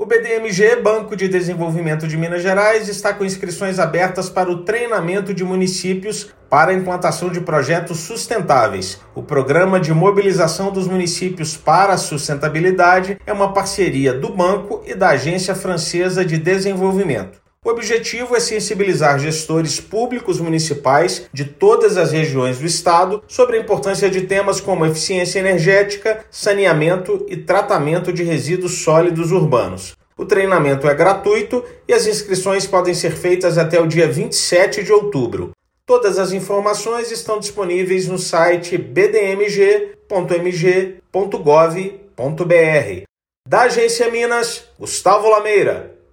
O BDMG, Banco de Desenvolvimento de Minas Gerais, está com inscrições abertas para o treinamento de municípios para a implantação de projetos sustentáveis. O Programa de Mobilização dos Municípios para a Sustentabilidade é uma parceria do banco e da Agência Francesa de Desenvolvimento. O objetivo é sensibilizar gestores públicos municipais de todas as regiões do estado sobre a importância de temas como eficiência energética, saneamento e tratamento de resíduos sólidos urbanos. O treinamento é gratuito e as inscrições podem ser feitas até o dia 27 de outubro. Todas as informações estão disponíveis no site bdmg.mg.gov.br. Da Agência Minas, Gustavo Lameira.